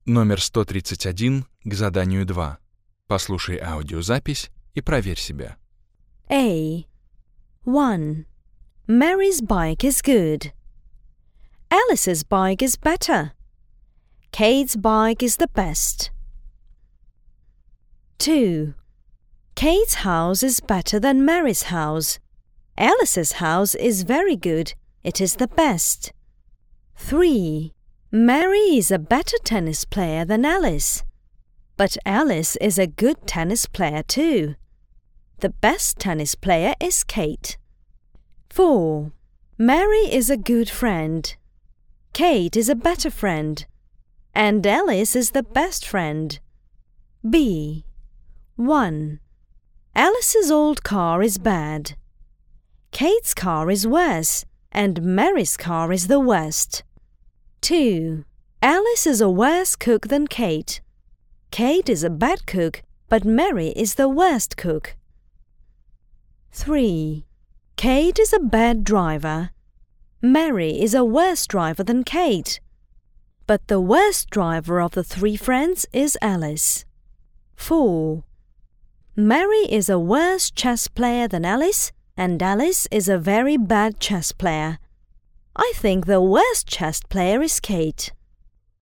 Номер 131 к заданию 2. Послушай аудиозапись и проверь себя. A. 1. Mary's bike is good. Alice's bike is better. Kate's bike is the best. 2. Kate's house is better than Mary's house. Alice's house is very good. It is the best. 3. Mary is a better tennis player than Alice. But Alice is a good tennis player too. The best tennis player is Kate. 4. Mary is a good friend. Kate is a better friend. And Alice is the best friend. B. 1. Alice's old car is bad. Kate's car is worse, and Mary's car is the worst. 2. Alice is a worse cook than Kate. Kate is a bad cook, but Mary is the worst cook. 3. Kate is a bad driver. Mary is a worse driver than Kate. But the worst driver of the three friends is Alice. 4. Mary is a worse chess player than Alice, and Alice is a very bad chess player. I think the worst chess player is Kate.